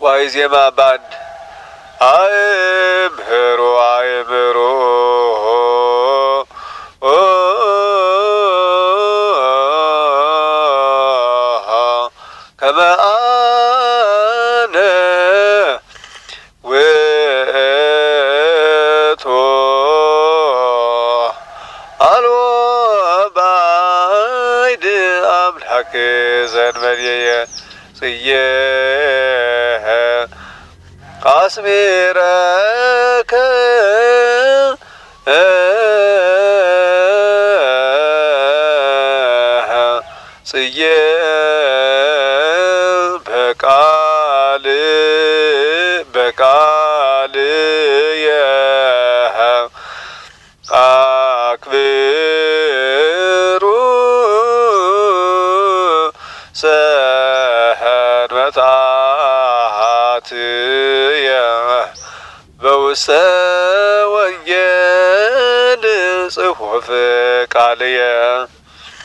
ዋይዜማ ባንድ አእምሮ አእምሮ ከመ አነ ውእቱ አልቦ ባዕድ አምላክ ዘእንበሌየ ጽዬ አስሜረከ ጽዬ በቃልየ አክብሩ ሰንበታትየ በውስተ ወንጌል ጽሑፍ ቃልየ